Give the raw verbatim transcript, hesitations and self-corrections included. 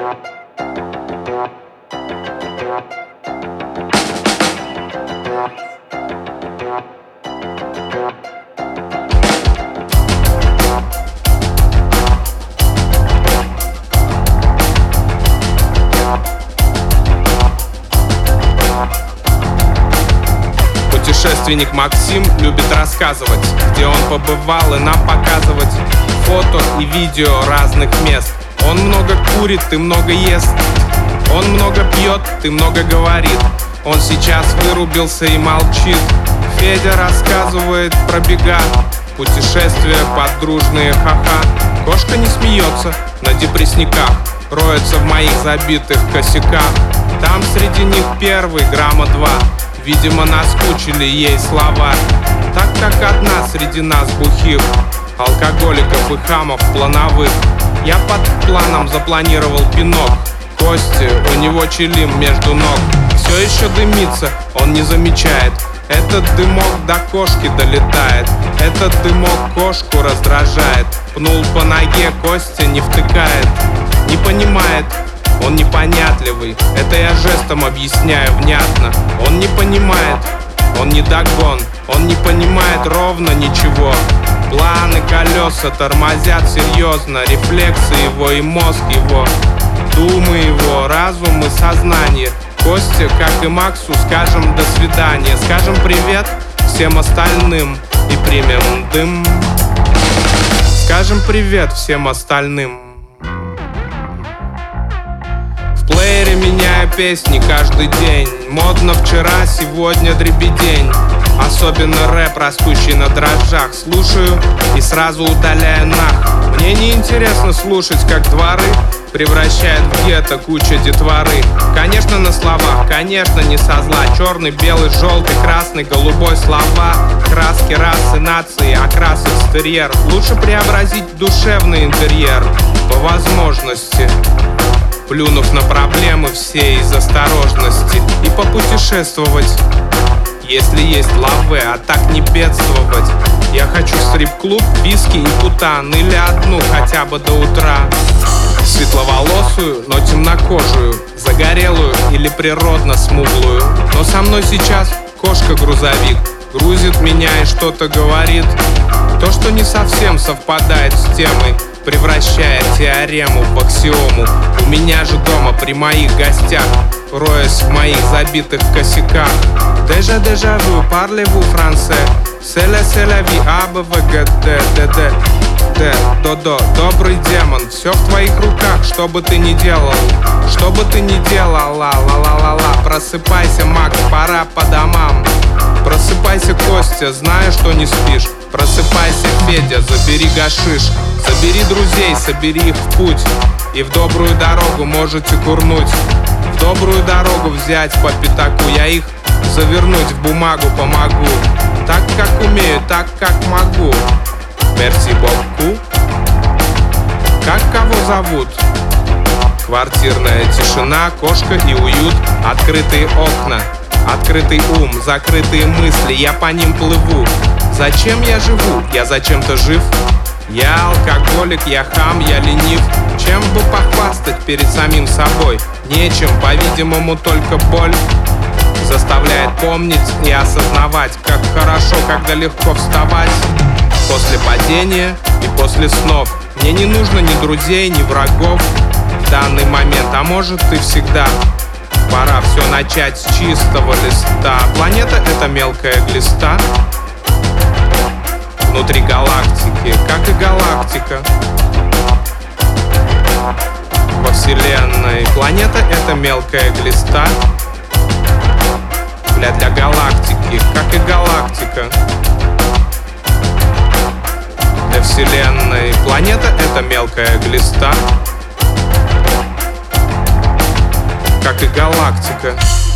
Путешественник Максим любит рассказывать, где он побывал, и нам показывать фото и видео разных мест. Он много курит, ты много ест. Он много пьет, ты много говорит. Он сейчас вырубился и молчит. Федя рассказывает про бега, путешествия под дружные ха-ха. Кошка не смеется на депрессниках, роется в моих забитых косяках. Там среди них первый грамма два. Видимо, наскучили ей слова. Так как одна среди нас бухих, алкоголиков и хамов плановых. Я под планом запланировал пинок. Кости, у него чилим между ног. Все еще дымится, он не замечает. Этот дымок до кошки долетает. Этот дымок кошку раздражает. Пнул по ноге, Костя не втыкает. Не понимает, он непонятливый. Это я жестом объясняю внятно. Он не понимает, он не догон. Он не понимает ровно ничего. Планы, колеса тормозят серьезно. Рефлексы его и мозг его, думы его, разум и сознание. Костя, как и Максу, скажем до свидания. Скажем привет всем остальным и примем дым. Скажем привет всем остальным. В плеере меняю песни каждый день. Модно вчера, сегодня дребедень. Особенно рэп, растущий на дрожжах. Слушаю и сразу удаляю нах. Мне не интересно слушать, как дворы превращает в гетто куча детворы. Конечно, на словах, конечно, не со зла. Черный, белый, желтый, красный, голубой слова. Краски расы, нации, окрас экстерьер. Лучше преобразить душевный интерьер по возможности, плюнув на проблемы все из осторожности. И попутешествовать, если есть лаве, а так не бедствовать. Я хочу стрип-клуб, виски и путан. Или одну хотя бы до утра. Светловолосую, но темнокожую. Загорелую или природно смуглую. Но со мной сейчас кошка-грузовик. Грузит меня и что-то говорит. То, что не совсем совпадает с темой, превращая теорему в аксиому. У меня же дома при моих гостях, роясь в моих забитых косяках. Déjà, déjà vu, parlez-vous français? C'est la, c'est la vie, а, б, в, г, д, д, д, д, до-до. Добрый демон, все в твоих руках, что бы ты ни делал. Что бы ты ни делала, ла-ла-ла-ла. Просыпайся, Макс, пора по домам. Просыпайся, Костя, знаю, что не спишь. Просыпайся, Федя, забери гашиш. Собери друзей, собери их в путь. И в добрую дорогу можете курнуть. В добрую дорогу взять по пятаку. Я их завернуть в бумагу помогу. Так, как умею, так, как могу. Мерси beaucoup. Как кого зовут? Квартирная тишина, кошка и уют. Открытые окна, открытый ум, закрытые мысли. Я по ним плыву. Зачем я живу? Я зачем-то жив. Я алкоголик, я хам, я ленив. Чем бы похвастать перед самим собой? Нечем, по-видимому, только боль заставляет помнить и осознавать, как хорошо, когда легко вставать после падения и после снов. Мне не нужно ни друзей, ни врагов в данный момент, а может и всегда. Пора все начать с чистого листа. Планета — это мелкая глиста внутри галактики, как и галактика во Вселенной. Планета — это мелкая глиста для, для галактики, как и галактика для Вселенной. Планета — это мелкая глиста, как и галактика.